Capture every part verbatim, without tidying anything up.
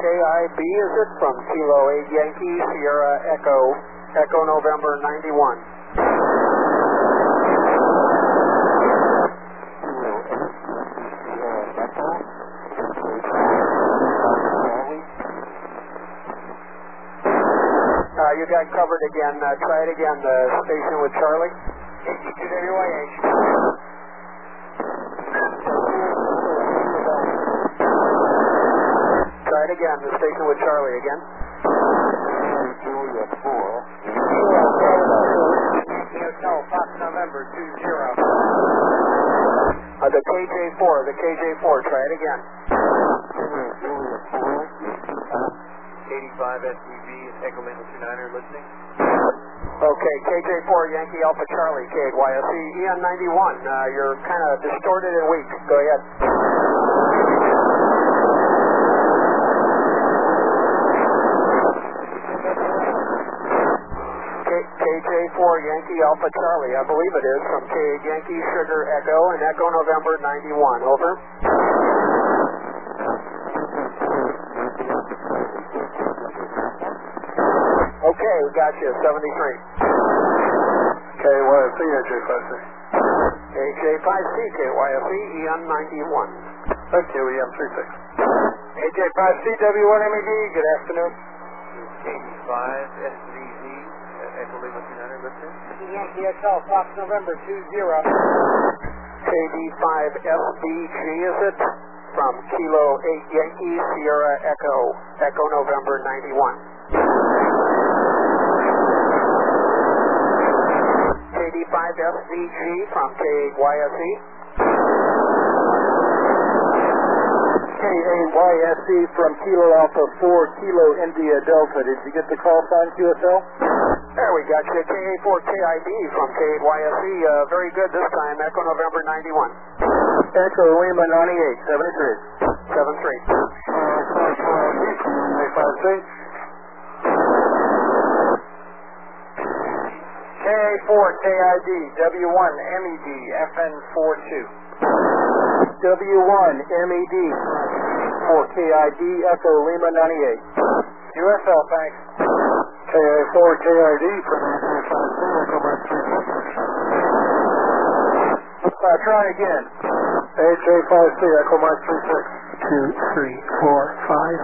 K I B, is it, from Kilo eight Yankee, Sierra Echo, Echo November ninety-one. Uh, you got covered again. Uh, try it again, the station with Charlie. eighty-two W I H. Try it again, the station with Charlie again. Julia four. Hotel, Fox November two zero. Uh, the K J four, the K J four, try it again. Julia four. eighty-five S T V, Echo Lima two niner, listening. Okay, K J four, Yankee Alpha Charlie, K Y S E, E N ninety-one. Uh, you're kind of distorted and weak. Go ahead. K J four, Yankee Alpha Charlie, I believe it is, from K Yankee Sugar Echo and Echo November ninety-one. Over. Okay, we got you, seventy-three. K Y S E, A J five C. A J five C, K Y S E, E N ninety-one. Thank you, E M thirty-six. A J five C, W one M E D, good afternoon. eighty-five S V Z, Echo Lima two niner, listening. Yankee Hotel, Fox November two zero. K D five S B G, is it? From Kilo eight Yankee, Sierra Echo, Echo November ninety-one. K D five S V G from K Y S E. K A Y S E from Kilo Alpha four, Kilo India Delta. Did you get the call sign, Q S L? There we got you, K A four K I D from K Y S E. Uh, very good this time, Echo November ninety-one. Echo Lima ninety-eight, seventy-three. seven three. A five C. K A four K I D, W one M E D, F N forty-two. W one M E D for K I D, Echo Lima ninety-eight. U S L, thanks. K A four K I D from A J five C, Echo Mike three six. Uh, try again. A J five C, Echo Mike three six. Two, three, four, five.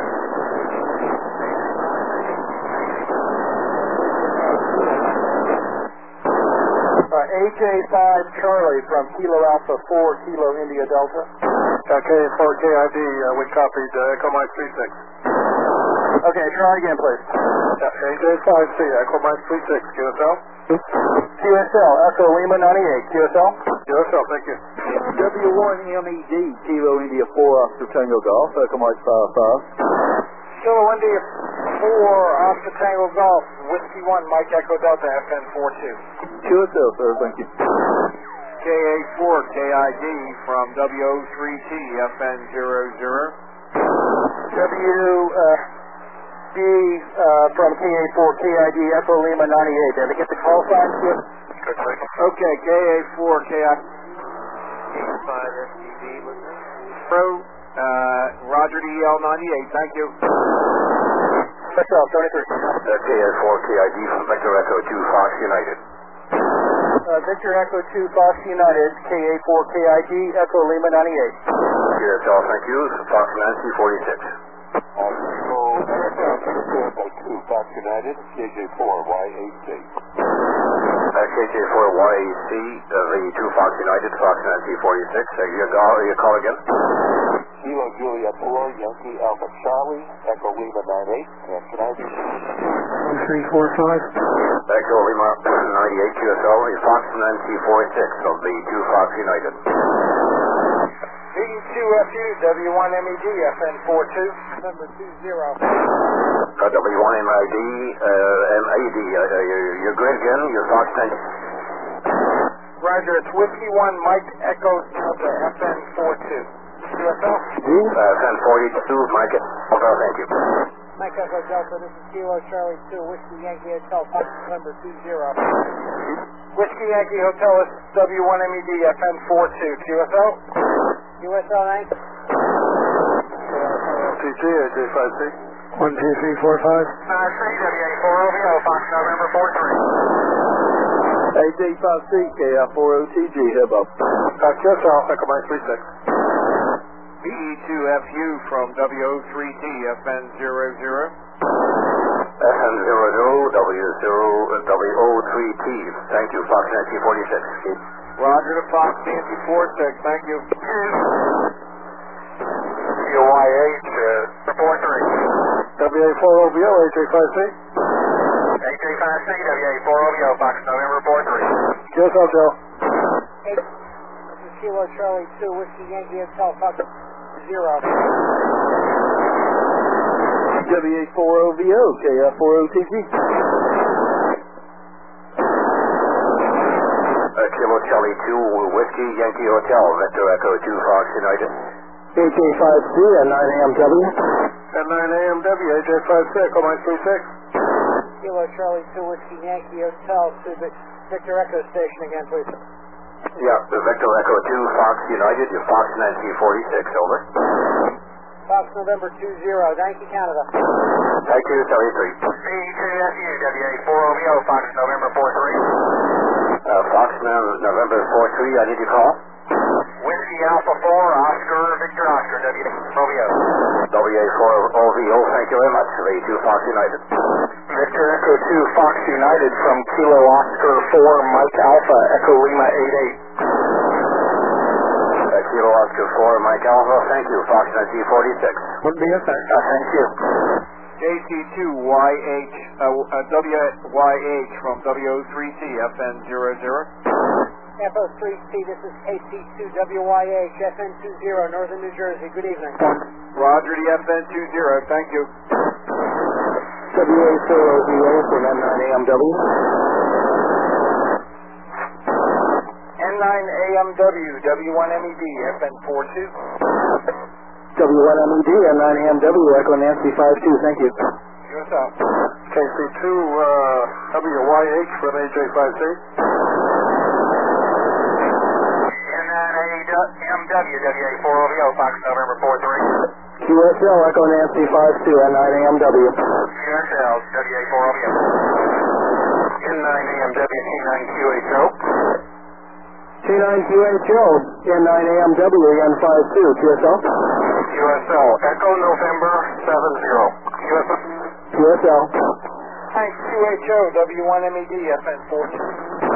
Uh, A J five Charlie from Kilo Alpha four, Kilo India Delta. Uh, K A four K I D, uh, we copied uh, Echo Mike three six. Okay, try again, please. Uh, A J five C, Echo Mike three six, Q S L. Q S L, Echo Lima ninety-eight, Q S L. Q S L, thank you. W one M E D, Kilo India four, Oscar Tango Golf, Echo Mike five five. Kilo India four, Oscar Tango Golf, Whiskey one, Mike Echo Delta, F N forty-two. Q S L, sir, thank you. K A four K I D from W O three T, F N zero zero. W B uh, from K A four K I D, Echo Lima ninety-eight. Did I get the call sign? Good, thank you. Okay, K A four K I D. eighty-five S T V, listening. Pro, uh, Roger D L ninety-eight, thank you. Special, twenty-three. Uh, K A four K I D from Victor Echo two, Fox United. Uh, Victor Echo two, Fox United, K A four K I D, Echo Lima ninety-eight. Q S L, thank you. Fox Nancy forty-six. two, Fox United, K J four Y eight C. Uh, K J four Y eight C, uh, V two Fox United, Fox Nancy forty-six. Uh, your, call, your call again? Kilo Julia four, Yankee Alpha Charlie, Echo Lima ninety-eight. And can I be... One, three, four, five. Echo Lima ninety-eight Q S L, Fox Nancy forty-six of the two Fox United. eighty-two F U, W one M E D, F N forty-two, number two zero. Uh, W one M I D, uh, M A D, uh, uh, you're, you're good again, you're Fox Nancy. Roger, it's Whiskey one, Mike Echo Delta, F N forty-two. U S L? Uh, F N forty-two, Mike Echo, thank you. Mike Echo Delta, this is Kilo Charlie two, Whiskey Yankee Hotel, Fox number two zero. Whiskey Yankee Hotel is W one M E D, F N forty-two. Q S L? U S L, thanks. T G, A J five C. one two three four five. Uh, C W A four O V O, Fox November four three. A J five C, K I four O T G, head up. Uh, Q S L, Echo Mike three six. B E two F U from W O three T, F N zero zero. F N zero zero, W zero, W O three T. Thank you, Fox Nancy forty-six. Roger to Fox Nancy four six, thank you. C O Y H, uh, four three. W A four O V O, A J five C. A J five C, W A four O V O, Fox November four three. Q S L, Joe. Hey, this is Kilo Charlie two, Whiskey Yankee Hotel, Fox zero. W A four O V O, K I four O T G. Uh, Kilo Charlie two, Whiskey Yankee Hotel, Vector Echo two, Fox United. A J five C at nine A M W. At nine A M W, A J five C, Echo Mike three six. Kilo Charlie two, Whiskey Yankee Hotel to the Victor Echo Station again, please. Yeah, the Vector Echo two, Fox United, your Fox Nancy forty-six, over. Fox November two zero, thank you, Canada. Thank you, Charlie three. B E two F U, W A four O V O, Fox November four three. Uh, Fox November four three, I need to call. Whiskey Alpha four, Oscar, Victor Oscar, W A four O V O. W A four O V O, thank you very much. V two, Fox United. Victor Echo two, Fox United from Kilo Oscar four, Mike Alpha, Echo Lima eight eight. Uh, Kilo Oscar four, Mike Alpha, thank you. Fox Nancy forty-six. Would be a fact. Uh, thank you. J C two Y H, uh, uh, W Y H from W O three T, F N zero zero. F O three T, this is K C two W Y H, F N two zero, Northern New Jersey. Good evening. Roger the F N two zero, thank you. W A four O V O from N nine A M W. N nine A M W, W one M E D, F N four two. W one M E D, N nine A M W, Echo Nancy five two, thank you. What's up? K C two, uh, W Y H from A J five C. N nine A M W, W A four O V O, Fox November four three. Q S L, Echo Nancy five two, N nine A M W. Q S L, W A four O V O. N nine A M W, T nine Q H O. T nine Q H O, N nine A M W, N five two, Q S L. Q S L, Echo November seven zero. Q S L. Q S L. Hi, Q H O, W one M E D, F N four two.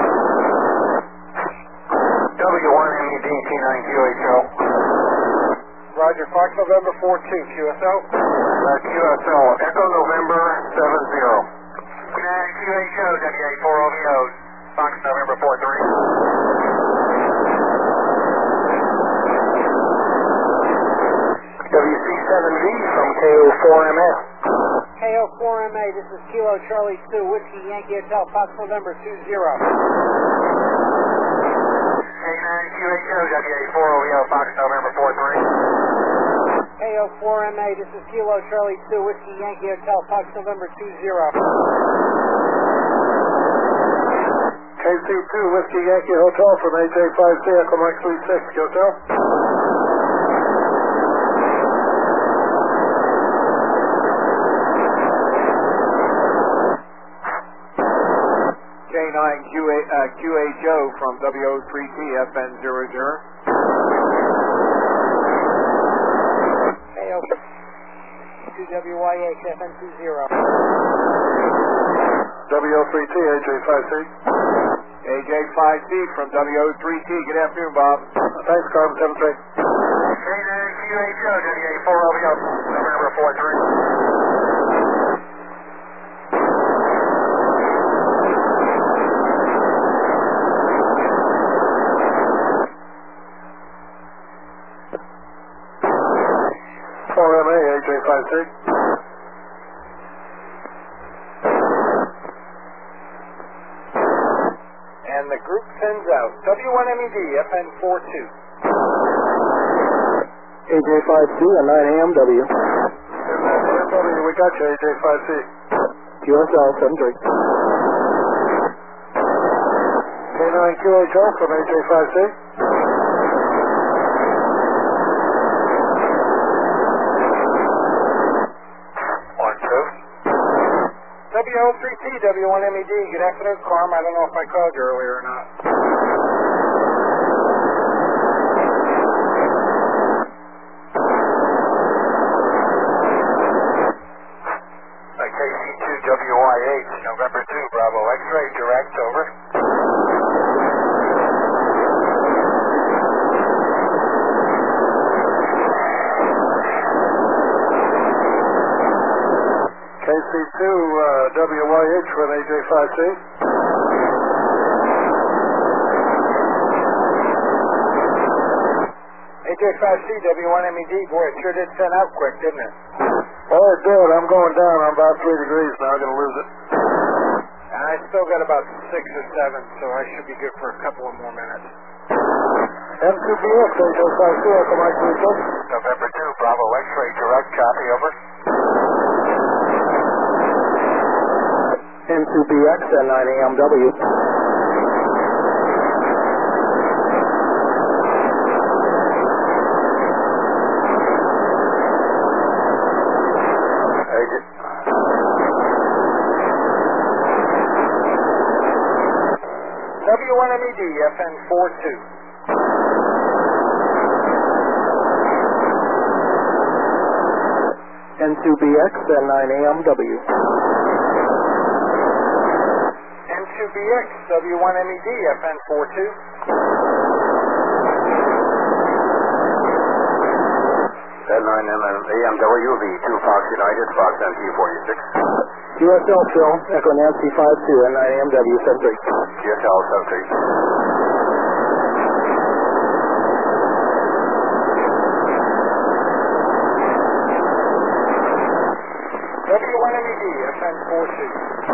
W one M E D, T nine Q H O. Roger, Fox November four two, Q S L. Uh, Q S L, Echo November seven zero. nine Q H O, W A four O V O, Fox November four three. W C seven V from K O four M A. K O four M A, this is Kilo Charlie two, Whiskey Yankee Hotel, Fox November two zero. K nine Q H O, W A four O V O, Fox November four three. K O four M A, this is Kilo Charlie two, Whiskey Yankee Hotel, Fox November two zero. K C two, Whiskey Yankee Hotel from A J five C, Echo Mike three six, Hotel. K nine Q A, uh, Q H O from W O three T, F N zero zero. K O two W Y H, F N two zero. W O three T, A J five C. A J five C from W O three T, good afternoon, Bob. Thanks, Carmen, seven three. K nine Q H O, W A four O V O, November four three. four M A, A J five C. And the group sends out W one M E D, F N four two. A J five C and nine A M W. W, we got you, A J five C. Q S L seven three. K nine Q H O from A J five C. W O three T, W one M E D, good afternoon, Carm. I don't know if I called you earlier or not. K C two W Y H, November two, Bravo X-ray, direct, over. K C two uh, W Y H with A J five C. A J five C, W one M E D, boy, it sure did send out quick, didn't it? Oh, it did. I'm going down. I'm about three degrees now. I'm going to lose it. And I still got about six or seven, so I should be good for a couple of more minutes. M two B X, A J five C, Echo Mike three six. November two, Bravo X-ray, direct, copy, over. M two B X at nine A M W. W one M E D, F N four two. N two B X at nine A M W. N two B X, W one M E D, F N four two. At nine A M W, V two Fox United, Fox N T forty-six. U S L Phil, Echo Nancy five two at nine A M W, seven three. G S L seven three. W one M E D, F N four two.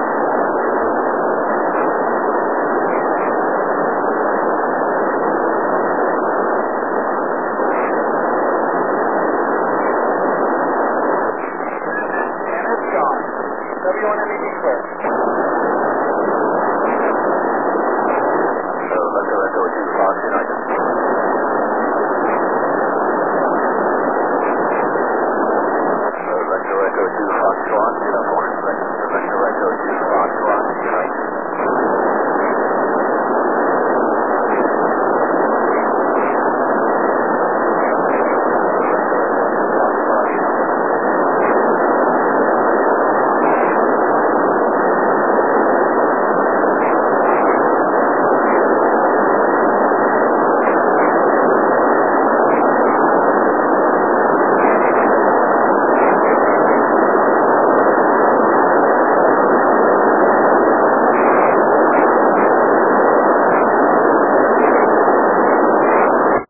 And it's gone. W one M E D clear. So, let's go Echo two Fox United. So, let's go Echo two Fox One,